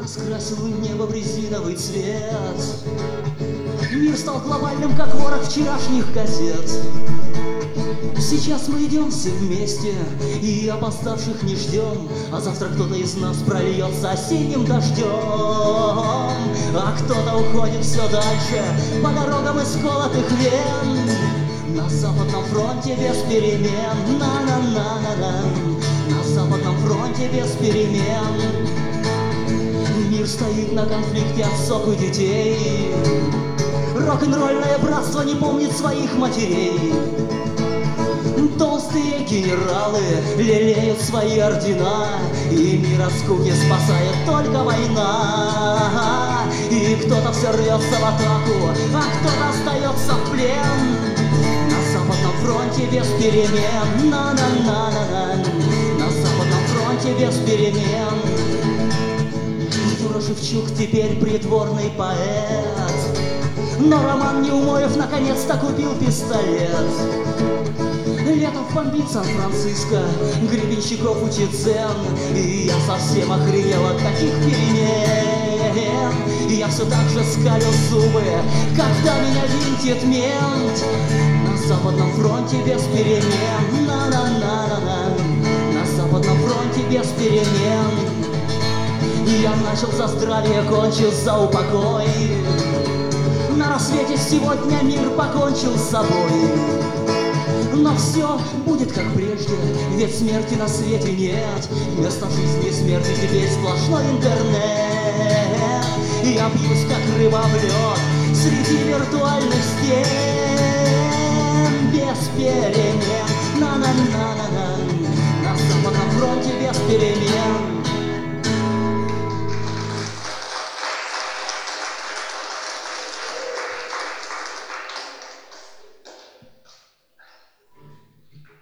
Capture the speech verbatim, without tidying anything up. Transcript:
Раскрасил небо в резиновый цвет. Мир стал глобальным, как ворох вчерашних газет. Сейчас мы идем все вместе и опоздавших не ждем, а завтра кто-то из нас прольется осенним дождем. А кто-то уходит все дальше по дорогам исколотых вен. На западном фронте без перемен, на-на-на-на-на. На западном фронте без перемен. Мир стоит на конфликте отцов и детей. Рок-н-ролльное братство не помнит своих матерей. Толстые генералы лелеют свои ордена, и мир от скуки спасает только война. И кто-то все рвется в атаку, а кто-то остается в плен. На западном фронте без перемен, на-на-на-на-на. На западном фронте без перемен. Юра Шевчук теперь придворный поэт, но Роман Неумоев наконец-то купил пистолет. Летом бомбит Сан-Франциско, Гребенщиков учит цен, и я совсем охренел от таких перемен. И я все так же скалю зубы, когда меня винтит мент. На западном фронте без перемен, на-на-на-на-на. На западном фронте без перемен. И я начал за здравие, кончил за упокой. На рассвете сегодня мир покончил с собой. Но все будет как прежде, ведь смерти на свете нет. Вместо жизни и смерти теперь сплошной интернет. И я бьюсь как рыба в лед среди виртуальных стен. Без перемен.